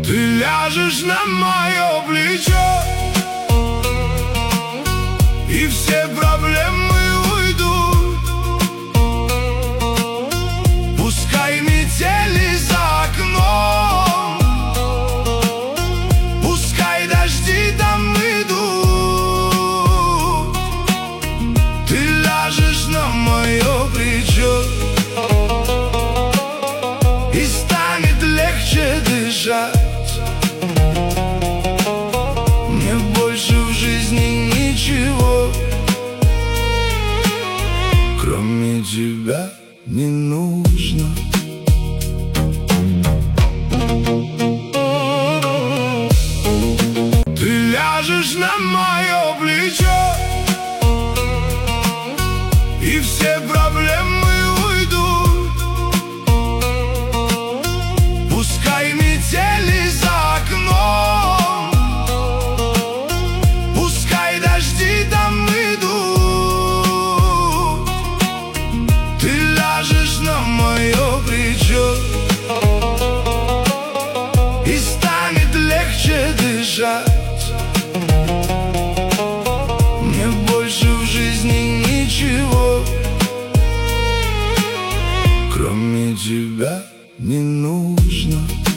Ты ляжешь на мое плечо, и все проблемы уйдут. Пускай метели за окном, пускай дожди там идут. Ты ляжешь на мое плечо, и станет легче дышать. Мне больше в жизни ничего, кроме тебя, не нужно. Ты ляжешь на мое плечо, и все проблемы уйдут. Пускай метели за окном, пускай дожди там идут. Ты ляжешь на мое плечо, и станет легче дышать. Мне больше в жизни ничего, кроме тебя, не нужно.